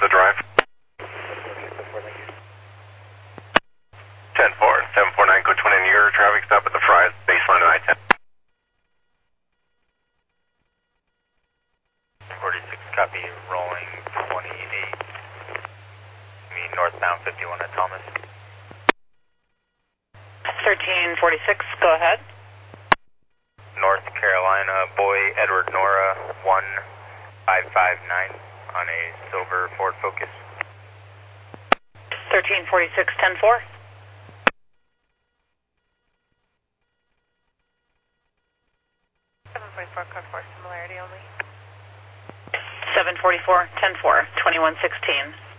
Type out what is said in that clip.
drive. 10-4, 749, Coach 1 in your traffic stop at the Fry's, baseline of I-10. 46, copy, rolling 28. Northbound 51 at Thomas. 1346, go ahead. North Carolina, Boy, Edward Nora, 1559 on a silver Ford Focus. 1346, 10-4. 744, car 4, similarity only. 744, 10-4, 2116.